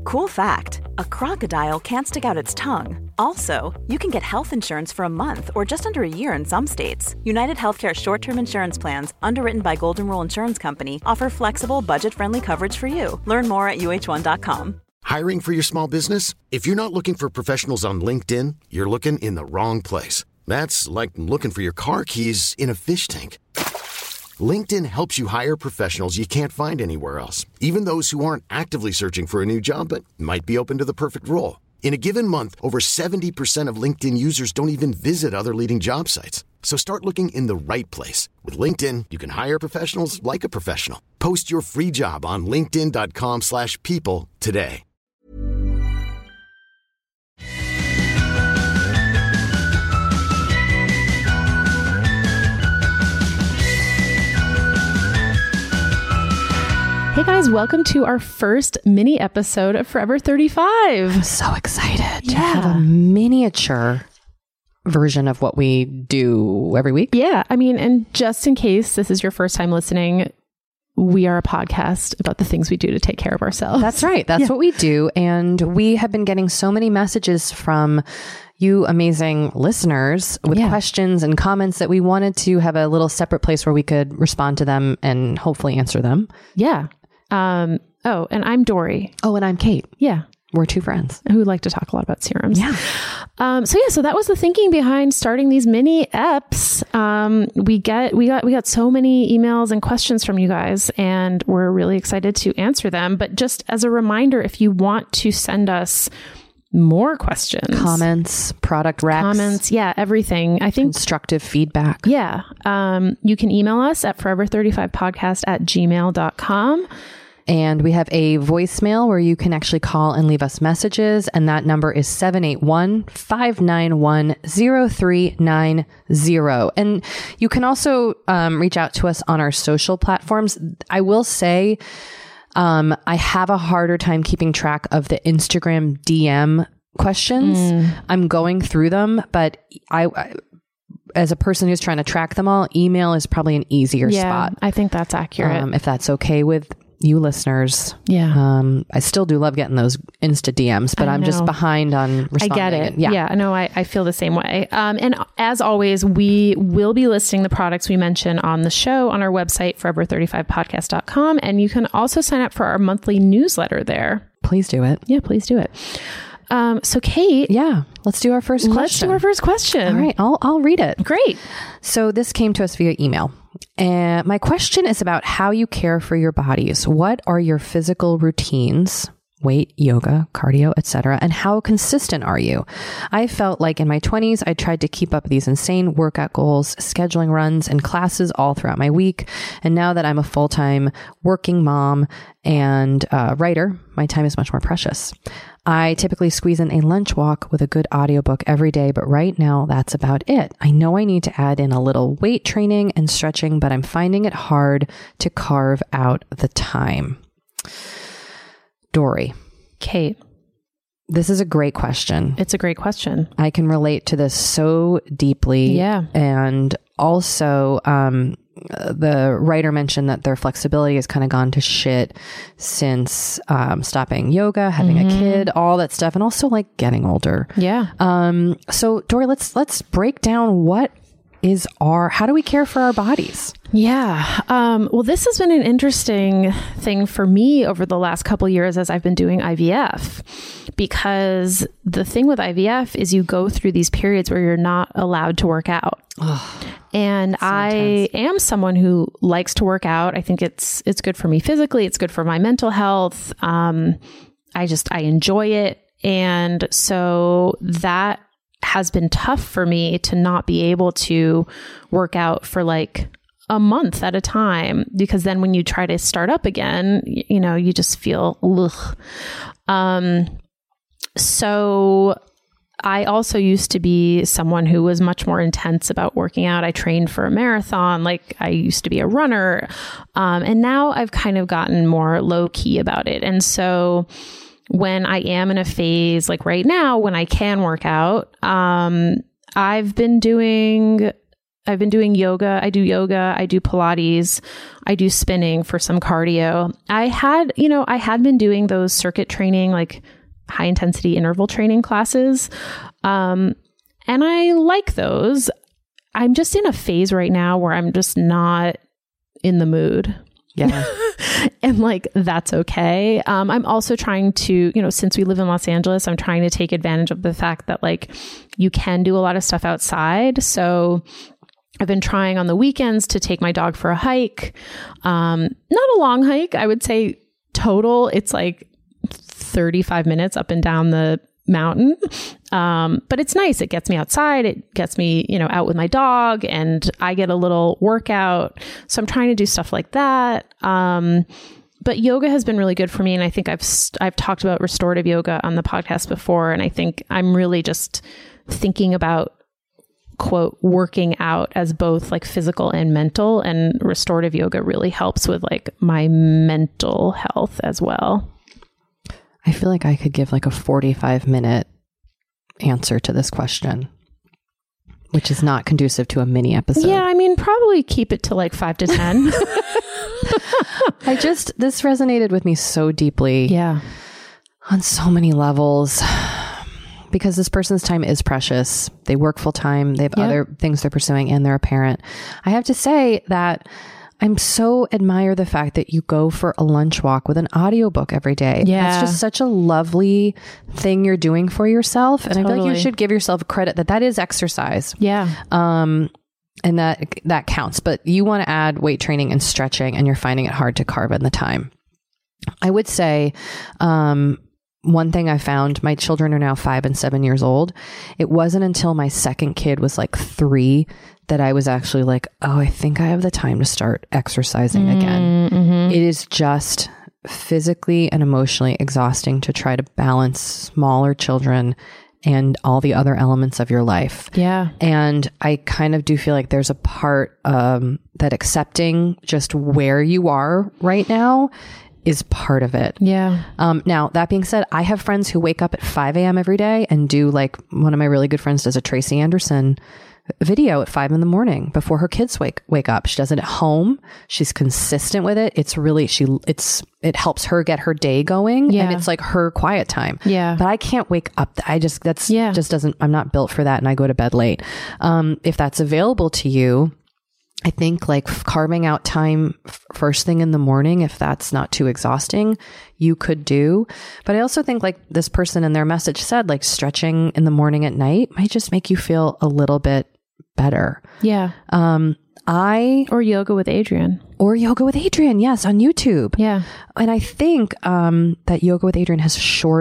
Cool fact, a crocodile can't stick out its tongue. Also, you can get health insurance for a month or just under a year in some states. United Healthcare short-term insurance plans, underwritten by Golden Rule Insurance Company, offer flexible, budget-friendly coverage for you. Learn more at uh1.com. Hiring for your small business? If you're not looking for professionals on LinkedIn, you're looking in the wrong place. That's like looking for your car keys in a fish tank. LinkedIn helps you hire professionals you can't find anywhere else, even those who aren't actively searching for a new job but might be open to the perfect role. In a given month, over 70% of LinkedIn users don't even visit other leading job sites. So start looking in the right place. With LinkedIn, you can hire professionals like a professional. Post your free job on linkedin.com/people today. Hey guys, welcome to our first mini episode of Forever 35. I'm so excited to have a miniature version of what we do every week. Yeah, I mean, and just in case this is your first time listening, we are a podcast about the things we do to take care of ourselves. That's right. That's what we do. And we have been getting so many messages from you amazing listeners with questions and comments that we wanted to have a little separate place where we could respond to them and hopefully answer them. Yeah. Oh, and I'm Dory. Oh, and I'm Kate. Yeah. We're two friends who like to talk a lot about serums. Yeah. So that was the thinking behind starting these mini eps. We got so many emails and questions from you guys, and we're really excited to answer them. But just as a reminder, if you want to send us more questions, comments, product recs, everything. I think constructive feedback. Yeah. You can email us at forever35podcast@gmail.com. And we have a voicemail where you can actually call and leave us messages. And that number is 781-591-0390. And you can also reach out to us on our social platforms. I will say, I have a harder time keeping track of the Instagram DM questions. I'm going through them, but I as a person who's trying to track them all, email is probably an easier spot. I think that's accurate. If that's okay with you listeners. Yeah. I still do love getting those Insta DMs, but I'm just behind on responding. I get it. Yeah. No, I feel the same way. And as always, we will be listing the products we mention on the show on our website, forever35podcast.com. And you can also sign up for our monthly newsletter there. Please do it. Yeah, please do it. So Kate. Yeah. Let's do our first question. Let's do our first question. All right. I'll read it. Great. So this came to us via email. And my question is about how you care for your bodies. What are your physical routines? Weight, yoga, cardio, etc. And how consistent are you? I felt like in my 20s, I tried to keep up these insane workout goals, scheduling runs and classes all throughout my week. And now that I'm a full-time working mom and writer, my time is much more precious. I typically squeeze in a lunch walk with a good audiobook every day, but right now that's about it. I know I need to add in a little weight training and stretching, but I'm finding it hard to carve out the time. Dory. Kate. This is a great question. It's a great question. I can relate to this so deeply. Yeah. And also, the writer mentioned that their flexibility has kind of gone to shit since stopping yoga, having a kid, all that stuff, and also like getting older. Yeah. So Dory, let's break down how do we care for our bodies? Yeah. Well, this has been an interesting thing for me over the last couple of years as I've been doing IVF, because the thing with IVF is you go through these periods where you're not allowed to work out. And so I am someone who likes to work out. I think it's good for me physically. It's good for my mental health. I enjoy it. And so that has been tough for me to not be able to work out for like a month at a time, because then when you try to start up again, you just feel, ugh. So I also used to be someone who was much more intense about working out. I trained for a marathon. Like I used to be a runner. And now I've kind of gotten more low key about it. And so when I am in a phase like right now, when I can work out, I've been doing I've been doing yoga. I do yoga. I do Pilates. I do spinning for some cardio. I had been doing those circuit training, like high intensity interval training classes. And I like those. I'm just in a phase right now where I'm just not in the mood. Yeah. And like, that's okay. I'm also trying to, since we live in Los Angeles, I'm trying to take advantage of the fact that like you can do a lot of stuff outside. So I've been trying on the weekends to take my dog for a hike. Not a long hike. I would say total, it's like 35 minutes up and down the mountain. But it's nice. It gets me outside. It gets me, out with my dog, and I get a little workout. So I'm trying to do stuff like that. But yoga has been really good for me. And I think I've talked about restorative yoga on the podcast before. And I think I'm really just thinking about, quote, working out as both like physical and mental, and restorative yoga really helps with like my mental health as well. I feel like I could give like a 45-minute answer to this question, which is not conducive to a mini episode. Yeah, I mean, probably keep it to like 5 to 10. This resonated with me so deeply. Yeah. On so many levels. Because this person's time is precious. They work full time. They have other things they're pursuing, and they're a parent. I have to say that I'm so admire the fact that you go for a lunch walk with an audiobook every day. Yeah. That's just such a lovely thing you're doing for yourself. And I feel like you should give yourself credit that is exercise. Yeah. And that counts. But you want to add weight training and stretching, and you're finding it hard to carve in the time. I would say, one thing I found, my children are now 5 and 7 years old. It wasn't until my second kid was like 3 that I was actually like, oh, I think I have the time to start exercising again. Mm-hmm. It is just physically and emotionally exhausting to try to balance smaller children and all the other elements of your life. Yeah. And I kind of do feel like there's a part that accepting just where you are right now is part of it. Yeah. Now, that being said, I have friends who wake up at 5 a.m. every day and do, like, one of my really good friends does a Tracy Anderson video at 5 a.m. before her kids wake up. She does it at home. She's consistent with it. It's really, it helps her get her day going. Yeah. And it's like her quiet time. Yeah. But I can't wake up. Just doesn't, I'm not built for that. And I go to bed late. If that's available to you, I think like carving out time first thing in the morning, if that's not too exhausting, you could do. But I also think, like this person in their message said, like stretching in the morning at night might just make you feel a little bit better. Yeah. Or yoga with Adriene. Yes, on YouTube. Yeah. And I think that Yoga with Adriene has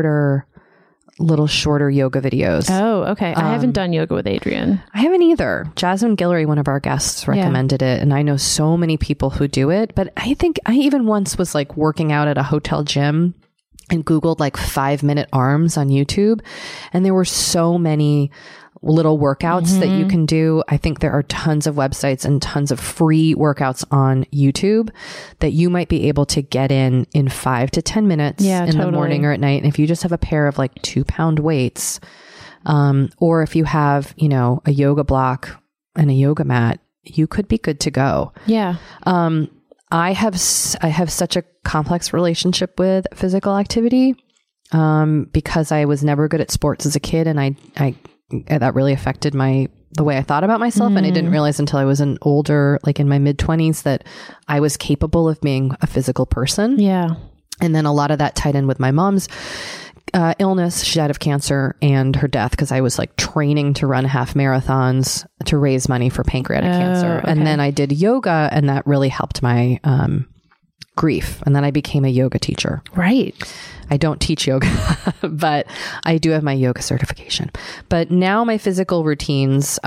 little shorter yoga videos. Oh, okay. I haven't done yoga with Adriene. I haven't either. Jasmine Guillory, one of our guests, recommended it. And I know so many people who do it. But I think I even once was like working out at a hotel gym and Googled like 5-minute arms on YouTube. And there were so many little workouts that you can do. I think there are tons of websites and tons of free workouts on YouTube that you might be able to get in 5 to 10 minutes the morning or at night. And if you just have a pair of like 2-pound weights, or if you have, a yoga block and a yoga mat, you could be good to go. Yeah. I have such a complex relationship with physical activity, because I was never good at sports as a kid, and that really affected the way I thought about myself. And I didn't realize until I was older, like in my mid-20s, that I was capable of being a physical person. Yeah. And then a lot of that tied in with my mom's illness. She died of cancer, and her death, because I was like training to run half marathons to raise money for pancreatic cancer. Okay. And then I did yoga, and that really helped my grief. And then I became a yoga teacher. Right. I don't teach yoga, but I do have my yoga certification. But now my physical routines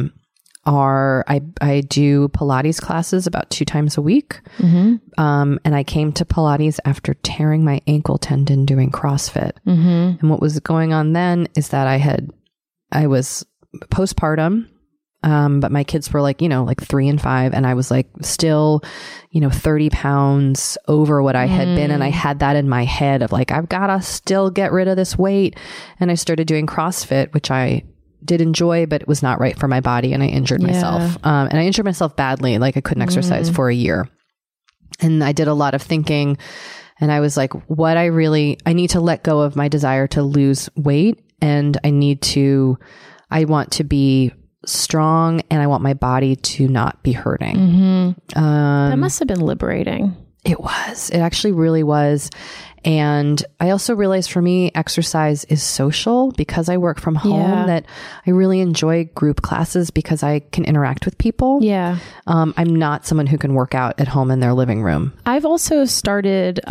are, I do Pilates classes about 2 times a week. Mm-hmm. And I came to Pilates after tearing my ankle tendon doing CrossFit. Mm-hmm. And what was going on then is that I was postpartum. But my kids were like 3 and 5, and I was like still, 30 pounds over what I had been. And I had that in my head of like, I've got to still get rid of this weight. And I started doing CrossFit, which I did enjoy, but it was not right for my body. And I injured myself. And I injured myself badly. Like I couldn't exercise for a year. And I did a lot of thinking. And I was like, I need to let go of my desire to lose weight. And I want to be strong, and I want my body to not be hurting. That must have been liberating. It was. It actually really was. And I also realized for me, exercise is social because I work from home, that I really enjoy group classes because I can interact with people. Yeah. I'm not someone who can work out at home in their living room. I've also started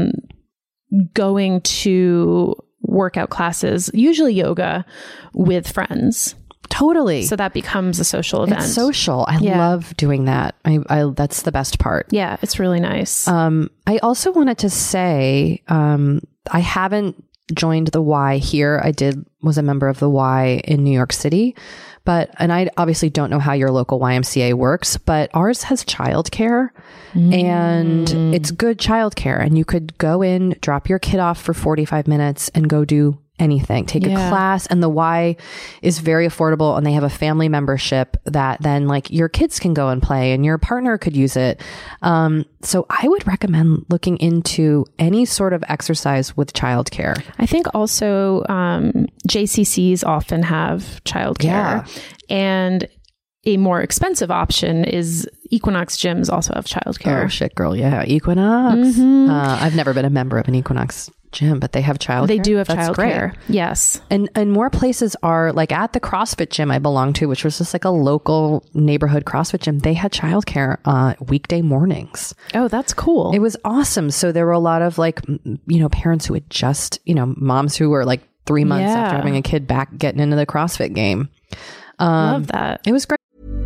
going to workout classes, usually yoga, with friends. Totally. So that becomes a social event. It's social. I love doing that. I that's the best part. Yeah, it's really nice. I also wanted to say, I haven't joined the Y here. Was a member of the Y in New York City, and I obviously don't know how your local YMCA works, but ours has childcare and it's good childcare. And you could go in, drop your kid off for 45 minutes and go do anything, take a class. And the Y is very affordable, and they have a family membership that then like your kids can go and play and your partner could use it. So I would recommend looking into any sort of exercise with childcare. I think also JCCs often have childcare, and a more expensive option is Equinox gyms also have childcare. Oh shit, girl. Yeah. Equinox. I've never been a member of an Equinox gym, but they have childcare. They do have childcare. Yes. And more places are like at the CrossFit gym I belonged to, which was just like a local neighborhood CrossFit gym. They had childcare weekday mornings. Oh, that's cool. It was awesome. So there were a lot of like, parents who had just, moms who were like 3 months after having a kid back getting into the CrossFit game. Love that. It was great.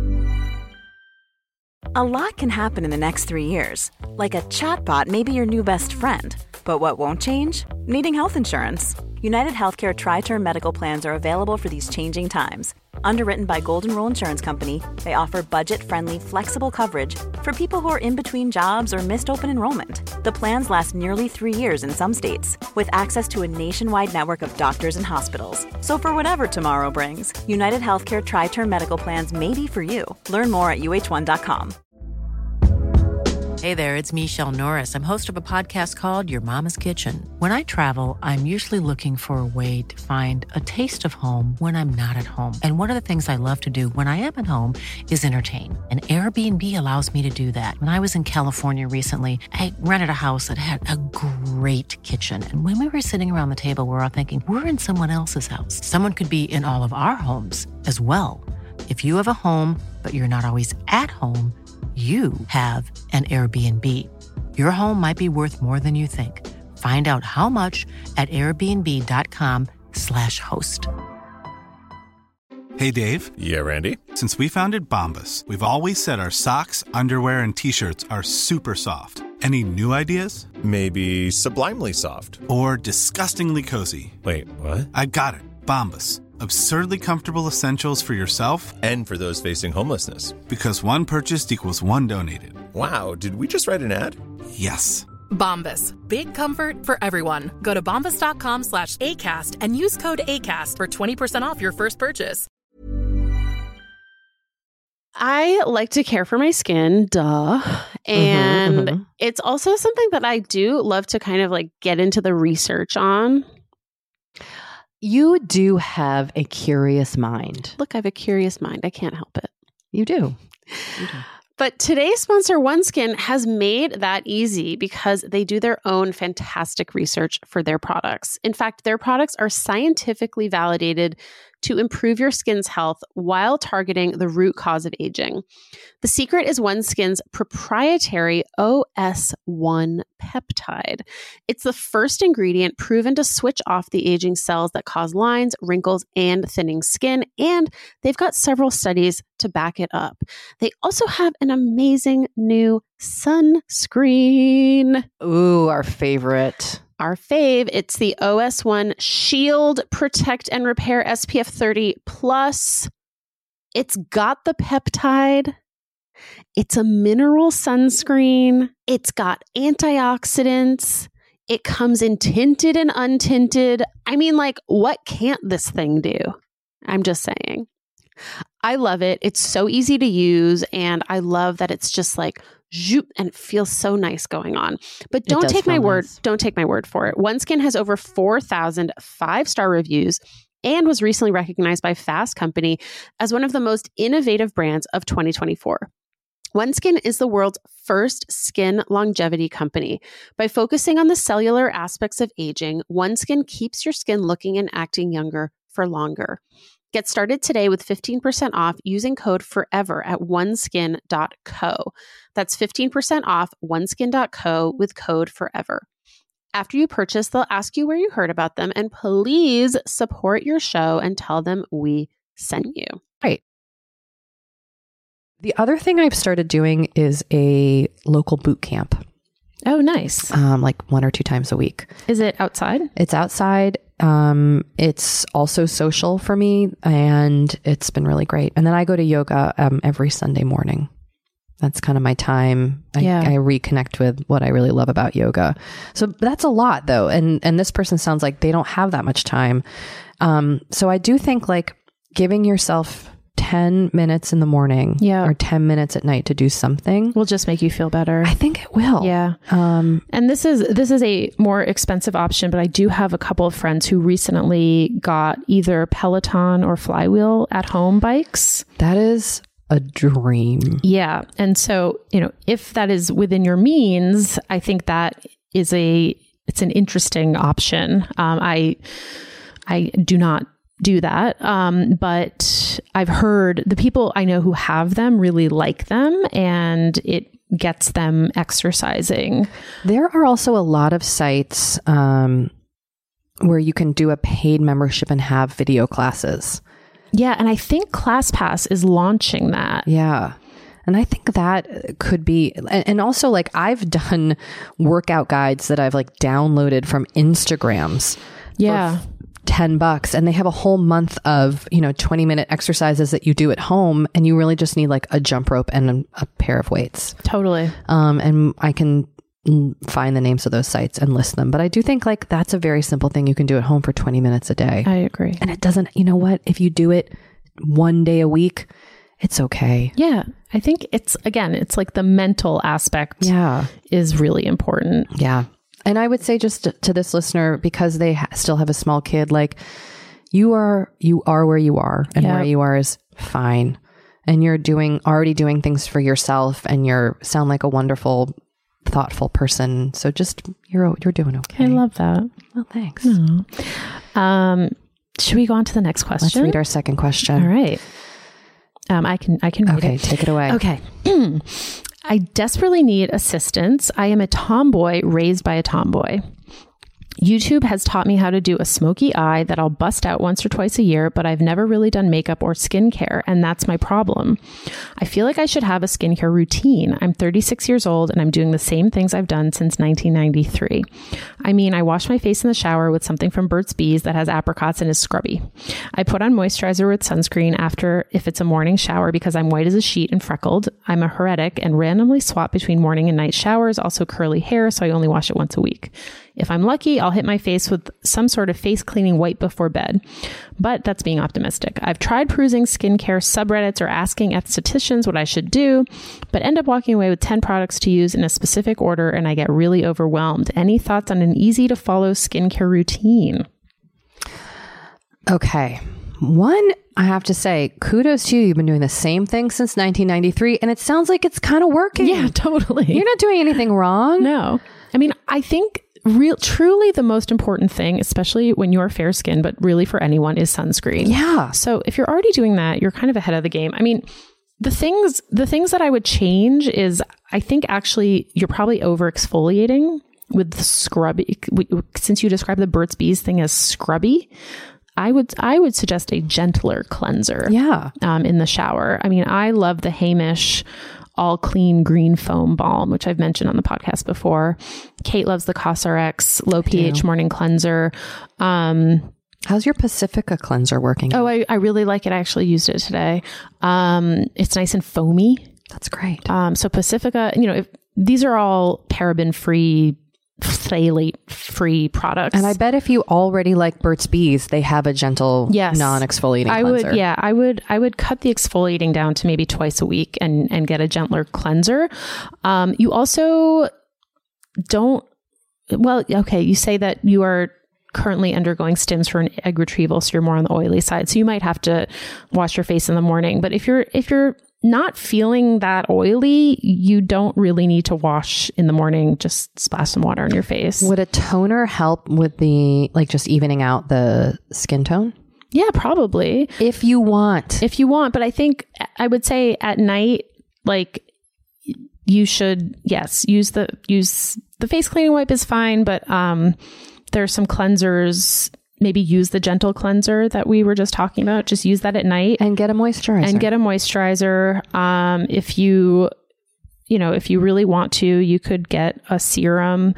A lot can happen in the next 3 years. Like a chatbot may be your new best friend. But what won't change? Needing health insurance. United Healthcare Tri-Term Medical Plans are available for these changing times. Underwritten by Golden Rule Insurance Company, they offer budget-friendly, flexible coverage for people who are in between jobs or missed open enrollment. The plans last nearly 3 years in some states, with access to a nationwide network of doctors and hospitals. So for whatever tomorrow brings, United Healthcare Tri-Term Medical Plans may be for you. Learn more at uh1.com. Hey there, it's Michelle Norris. I'm host of a podcast called Your Mama's Kitchen. When I travel, I'm usually looking for a way to find a taste of home when I'm not at home. And one of the things I love to do when I am at home is entertain. And Airbnb allows me to do that. When I was in California recently, I rented a house that had a great kitchen. And when we were sitting around the table, we're all thinking, we're in someone else's house. Someone could be in all of our homes as well. If you have a home, but you're not always at home, you have an Airbnb. Your home might be worth more than you think. Find out how much at airbnb.com/host. Hey, Dave. Yeah, Randy. Since we founded Bombas, we've always said our socks, underwear, and T-shirts are super soft. Any new ideas? Maybe sublimely soft. Or disgustingly cozy. Wait, what? I got it. Bombas. Absurdly comfortable essentials for yourself and for those facing homelessness. Because one purchased equals one donated. Wow, did we just write an ad? Yes. Bombas. Big comfort for everyone. Go to bombas.com/ACAST and use code ACAST for 20% off your first purchase. I like to care for my skin, duh. And it's also something that I do love to kind of like get into the research on. You do have a curious mind. Look, I have a curious mind. I can't help it. You do. But today's sponsor, OneSkin, has made that easy because they do their own fantastic research for their products. In fact, their products are scientifically validated to improve your skin's health while targeting the root cause of aging. The secret is OneSkin's proprietary OS1 peptide. It's the first ingredient proven to switch off the aging cells that cause lines, wrinkles, and thinning skin, and they've got several studies to back it up. They also have an amazing new sunscreen. Ooh, our favorite. Our fave, it's the OS1 Shield Protect and Repair SPF 30 Plus. It's got the peptide. It's a mineral sunscreen. It's got antioxidants. It comes in tinted and untinted. I mean, like, what can't this thing do? I'm just saying. I love it. It's so easy to use. And I love that it's just like, zoop, and it feels so nice going on. But don't take my word. Don't take my word for it. OneSkin has over 4,000 5-star reviews and was recently recognized by Fast Company as one of the most innovative brands of 2024. OneSkin is the world's first skin longevity company. By focusing on the cellular aspects of aging, OneSkin keeps your skin looking and acting younger for longer. Get started today with 15% off using code FOREVER at oneskin.co. That's 15% off oneskin.co with code FOREVER. After you purchase, they'll ask you where you heard about them, and please support your show and tell them we sent you. Right. The other thing I've started doing is a local boot camp. Oh, nice. Like 1 or 2 times a week. Is it outside? It's outside. It's also social for me, and it's been really great. And then I go to yoga every Sunday morning. That's kind of my time. I reconnect with what I really love about yoga. So that's a lot though. And this person sounds like they don't have that much time. So I do think like giving yourself 10 minutes in the morning or 10 minutes at night to do something will just make you feel better. I think it will. Yeah. And this is a more expensive option, but I do have a couple of friends who recently got either Peloton or Flywheel at home bikes. That is a dream. Yeah. And so, if that is within your means, I think that is it's an interesting option. I do not do that. But I've heard the people I know who have them really like them, and it gets them exercising. There are also a lot of sites where you can do a paid membership and have video classes. Yeah. And I think ClassPass is launching that. Yeah. And I think that could be, and also like I've done workout guides that I've like downloaded from Instagrams. Yeah. $10, and they have a whole month of 20-minute exercises that you do at home, and you really just need like a jump rope and a pair of weights. Totally. And I can find the names of those sites and list them, but I do think like that's a very simple thing you can do at home for 20 minutes a day. I agree. And it doesn't, if you do it one day a week, it's okay. Yeah. I think it's like the mental aspect is really important. Yeah. And I would say just to this listener, because they still have a small kid, like you are where you are, and where you are is fine. And you're already doing things for yourself, and sound like a wonderful, thoughtful person. So just, you're doing okay. I love that. Well, thanks. Should we go on to the next question? Let's read our second question. All right. I can read it. Okay, take it away. Okay. I desperately need assistance. I am a tomboy raised by a tomboy. YouTube has taught me how to do a smoky eye that I'll bust out once or twice a year, but I've never really done makeup or skincare, and that's my problem. I feel like I should have a skincare routine. I'm 36 years old, and I'm doing the same things I've done since 1993. I mean, I wash my face in the shower with something from Burt's Bees that has apricots and is scrubby. I put on moisturizer with sunscreen after if it's a morning shower because I'm white as a sheet and freckled. I'm a heretic and randomly swap between morning and night showers, also curly hair, so I only wash it once a week. If I'm lucky, I'll hit my face with some sort of face cleaning wipe before bed. But that's being optimistic. I've tried perusing skincare subreddits or asking estheticians what I should do, but end up walking away with 10 products to use in a specific order, and I get really overwhelmed. Any thoughts on an easy to follow skincare routine? Okay. One, I have to say, kudos to you. You've been doing the same thing since 1993, and it sounds like it's kind of working. Yeah, totally. You're not doing anything wrong. No. I mean, I think truly the most important thing, especially when you're fair skinned, but really for anyone, is sunscreen. Yeah. So if you're already doing that, you're kind of ahead of the game. I mean, the things that I would change is, I think actually you're probably over exfoliating with the scrubby. Since you described the Burt's Bees thing as scrubby, I would suggest a gentler cleanser. Yeah. In the shower. I mean, I love the Hamish All Clean Green Foam Balm, which I've mentioned on the podcast before. Kate loves the CosRX Low pH Morning Cleanser. How's your Pacifica cleanser working? Oh, I really like it. I actually used it today. It's nice and foamy. That's great. So Pacifica, these are all paraben-free phthalate-free products. And I bet if you already like Burt's Bees, they have a gentle, non-exfoliating cleanser. I would cut the exfoliating down to maybe twice a week and get a gentler cleanser. You also you say that you are currently undergoing stims for an egg retrieval, so you're more on the oily side. So you might have to wash your face in the morning. But if you're not feeling that oily, you don't really need to wash in the morning. Just splash some water on your face. Would a toner help with the, like, just evening out the skin tone? Yeah, probably. If you want. But I think I would say at night, like, you should, use the face cleaning wipe is fine, but there's some cleansers. Maybe use the gentle cleanser that we were just talking about. Just use that at night and get a moisturizer. If you really want to, you could get a serum,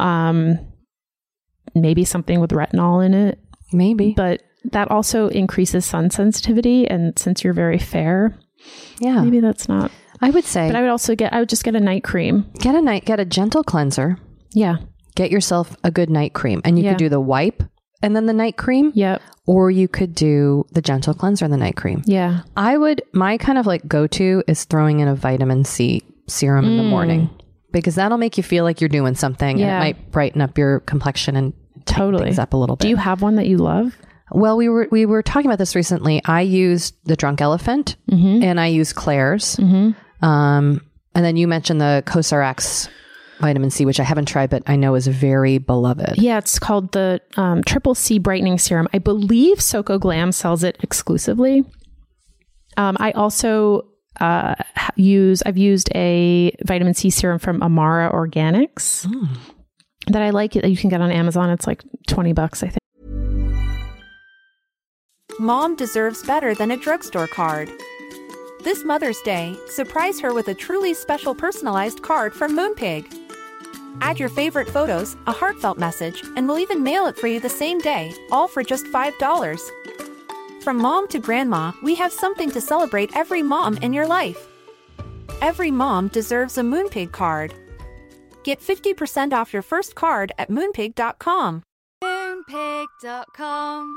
maybe something with retinol in it. Maybe. But that also increases sun sensitivity. And since you're very fair, maybe that's not. I would say. But I would just get a night cream. Get a gentle cleanser. Yeah. Get yourself a good night cream. And you could do the wipe and then the night cream. Yep. Or you could do the gentle cleanser and the night cream. Yeah. My kind of like go-to is throwing in a vitamin C serum in the morning, because that'll make you feel like you're doing something and it might brighten up your complexion and tighten things up a little bit. Do you have one that you love? Well, we were talking about this recently. I used the Drunk Elephant and I used Claire's. And then you mentioned the Cosrx vitamin C, which I haven't tried, but I know is very beloved. Yeah, it's called the Triple C Brightening Serum. I believe Soko Glam sells it exclusively. I also I've used a vitamin C serum from Amara Organics that I like. You can get on Amazon. It's like $20, I think. Mom deserves better than a drugstore card. This Mother's Day, surprise her with a truly special personalized card from Moonpig. Add your favorite photos, a heartfelt message, and we'll even mail it for you the same day, all for just $5. From mom to grandma, we have something to celebrate every mom in your life. Every mom deserves a Moonpig card. Get 50% off your first card at moonpig.com. Moonpig.com.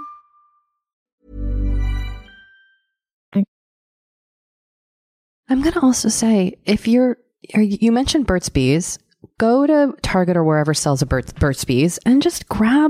I'm going to also say, if you mentioned Burt's Bees, go to Target or wherever sells a Burt's Bees and just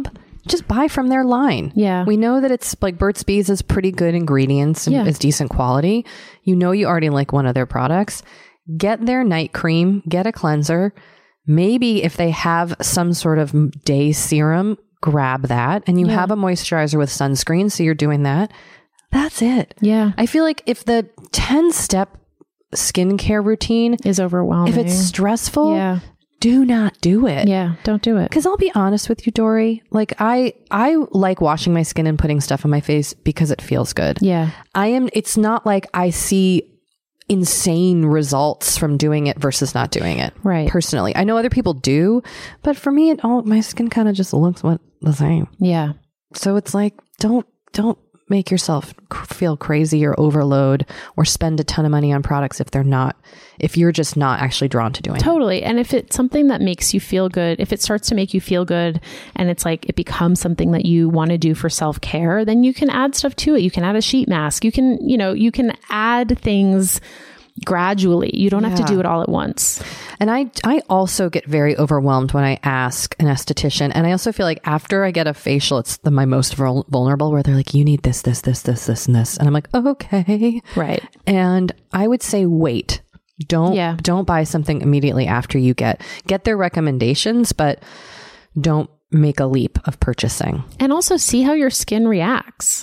buy from their line. Yeah. We know that it's like Burt's Bees is pretty good ingredients and is decent quality. You already like one of their products. Get their night cream, get a cleanser. Maybe if they have some sort of day serum, grab that. And you have a moisturizer with sunscreen, so you're doing that. That's it. Yeah. I feel like if the 10-step skincare routine is overwhelming, if it's stressful, do not do it. Yeah, don't do it. Because I'll be honest with you, Dory, like I like washing my skin and putting stuff on my face because it feels good. Yeah. It's not like I see insane results from doing it versus not doing it. Right. Personally, I know other people do, but for me, my skin kind of just looks the same. Yeah. So it's like, don't make yourself feel crazy or overload or spend a ton of money on products if you're just not actually drawn to doing it. Totally. And if it's something that makes you feel good, if it starts to make you feel good and it's like it becomes something that you want to do for self-care, then you can add stuff to it. You can add a sheet mask. You can add things gradually. You don't have to do it all at once. And I also get very overwhelmed when I ask an esthetician. And I also feel like after I get a facial, it's my most vulnerable, where they're like, you need this, this, this, this, this, and this. And I'm like, okay. Right. And I would say, wait, don't buy something immediately after you get their recommendations, but don't make a leap of purchasing. And also see how your skin reacts.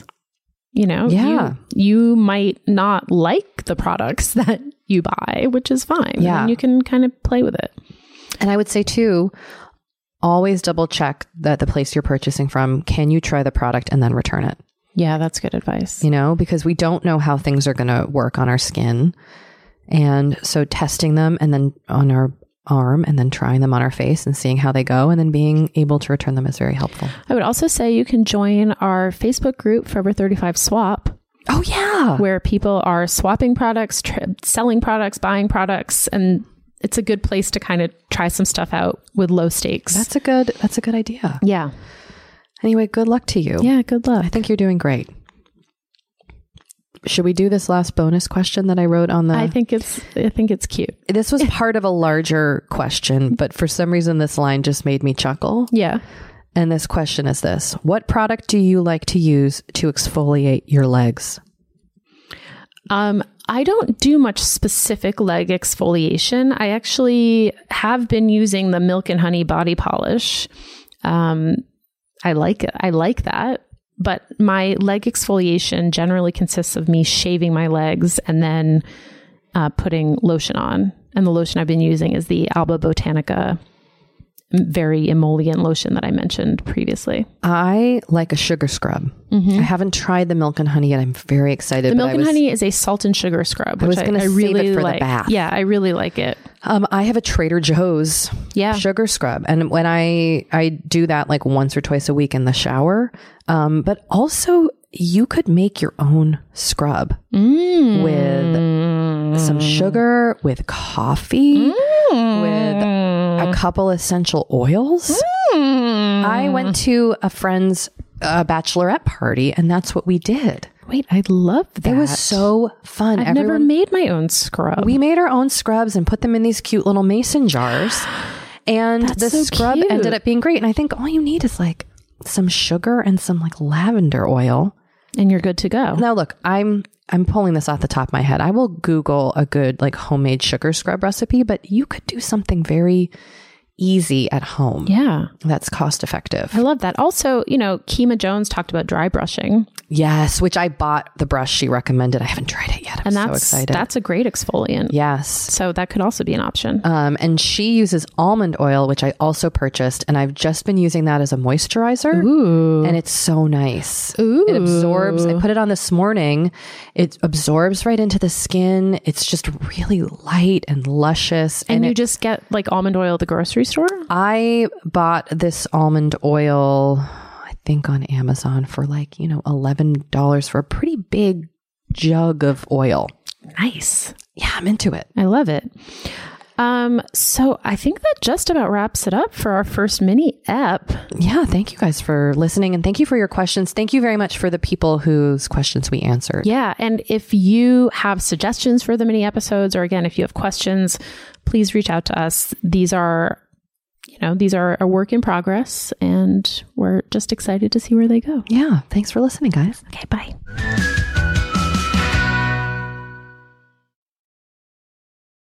Yeah. You might not like the products that you buy, which is fine. Yeah. And you can kind of play with it. And I would say too, always double check that the place you're purchasing from, can you try the product and then return it? Yeah, that's good advice. Because we don't know how things are going to work on our skin. And so testing them and then on our arm and then trying them on our face and seeing how they go and then being able to return them is very helpful. I would also say you can join our Facebook group, Forever 35 Swap. Oh, yeah. Where people are swapping products, selling products, buying products. And it's a good place to kind of try some stuff out with low stakes. That's a good idea. Yeah. Anyway, good luck to you. Yeah, good luck. I think you're doing great. Should we do this last bonus question that I wrote on the... I think it's cute. This was part of a larger question, but for some reason this line just made me chuckle. Yeah. And this question is this: what product do you like to use to exfoliate your legs? I don't do much specific leg exfoliation. I actually have been using the Milk and Honey body polish. I like it. I like that. But my leg exfoliation generally consists of me shaving my legs and then putting lotion on. And the lotion I've been using is the Alba Botanica very emollient lotion that I mentioned previously. I like a sugar scrub. I haven't tried the Milk and Honey yet. I'm very excited. The Milk and Honey is a salt and sugar scrub, which I really save it for the bath. Yeah, I really like it. I have a Trader Joe's sugar scrub. And when I do that like once or twice a week in the shower, but also you could make your own scrub with some sugar, with coffee, with a couple essential oils. I went to a friend's bachelorette party and that's what we did. Wait, I love that. It was so fun. I've never made my own scrub. We made our own scrubs and put them in these cute little mason jars. And the scrub ended up being great. And I think all you need is like some sugar and some like lavender oil. And you're good to go. Now, look, I'm pulling this off the top of my head. I will Google a good like homemade sugar scrub recipe, but you could do something very easy at home. Yeah. That's cost effective. I love that. Also, Kima Jones talked about dry brushing. Yes, which I bought the brush she recommended. I haven't tried it yet. I'm so excited. That's a great exfoliant. Yes. So that could also be an option. And she uses almond oil, which I also purchased, and I've just been using that as a moisturizer. Ooh. And it's so nice. Ooh. It absorbs. I put it on this morning. It absorbs right into the skin. It's just really light and luscious. And you just get like almond oil at the grocery store? I bought this almond oil, I think on Amazon for like, $11 for a pretty big jug of oil. Nice. Yeah, I'm into it. I love it. So I think that just about wraps it up for our first mini ep. Yeah. Thank you guys for listening and thank you for your questions. Thank you very much for the people whose questions we answered. Yeah. And if you have suggestions for the mini episodes, or again, if you have questions, please reach out to us. These are a work in progress and we're just excited to see where they go. Yeah. Thanks for listening, guys. Okay. Bye.